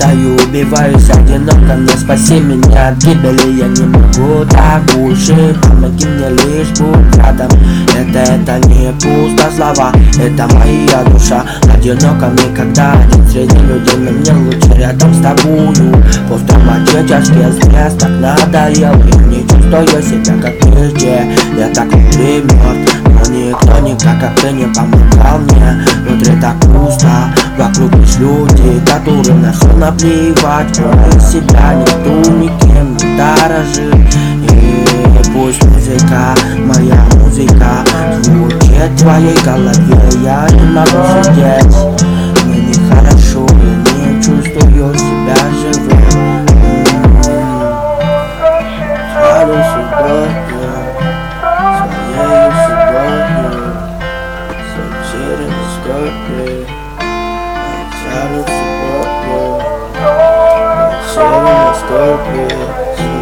стою, убиваюсь одиноко, мне спаси меня от гибели. Я не могу так больше, помоги мне лишь будь рядом. Это не пусто слова, это моя душа. Одиноко мне, когда один среди людей, но мне лучше рядом с тобою. Посттравматический стресс так надоел, и не чувствую себя как прежде. Я так внутри мертв, но никто никак как ты не помогал мне. Внутри так пусто, вокруг есть люди, которым на все наплевать. Кроме себя никто никем не дорожит. И пусть музыка, моя музыка, звучит в твоей голове, я не могу сидеть. Мне нехорошо, я не чувствую себя живым. Сяду сегодня, своею сегодня, сочерен скорби. Сяду сегодня, сочерен скорби.